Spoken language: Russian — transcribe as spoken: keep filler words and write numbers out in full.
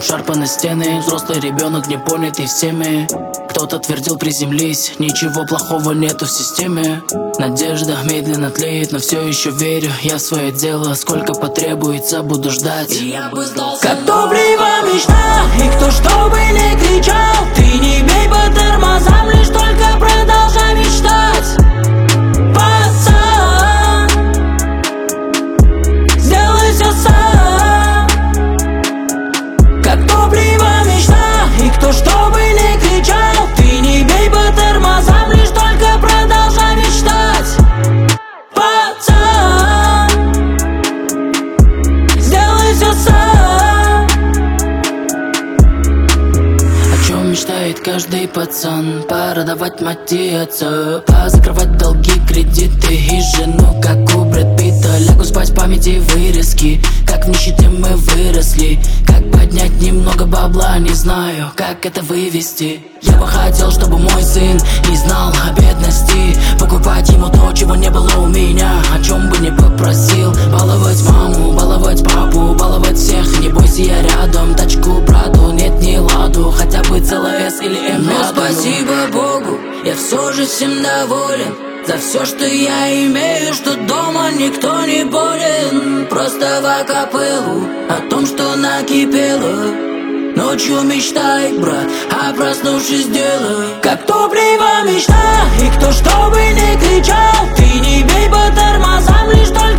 Обшарпаны стены, взрослый ребенок, не понятый всеми. Кто-то твердил приземлись, ничего плохого нету в системе. Надежда медленно тлеет, но все еще верю я в свое дело. Сколько потребуется, буду ждать. И я бы сдался. Как топлива мечта, и кто что бы не кричал, ты не бей по тормозам, лишь только продолжай мечтать. Пацан, сделай все сам. Как топлива мечта, и кто что бы не кричал, ты не бей по тормозам, лишь только продолжай мечтать. Пацан, сделай все сам. О чем мечтает каждый пацан? Пора давать мать и отца, позакрывать долги, кредиты и жену, как у Брэд Питта. Лягу спать в памяти вырезки, как в нищете мы выросли. Как поднять немного бабла, не знаю, как это вывести. Я бы хотел, чтобы мой сын не знал о бедности, покупать ему то, чего не было у меня, о чем бы не попросил. Баловать маму, баловать папу, баловать всех. Не бойся, я рядом, тачку Праду, нет ни ладу, хотя бы целый эс или эм. Но спасибо Богу, я все же всем доволен. За все, что я имею, что дома никто не болен. Просто в акапеллу о том, что накипело. Ночью мечтай, брат, а проснувшись делай. Как топлива мечта, и кто что бы не кричал, ты не бей по тормозам, лишь только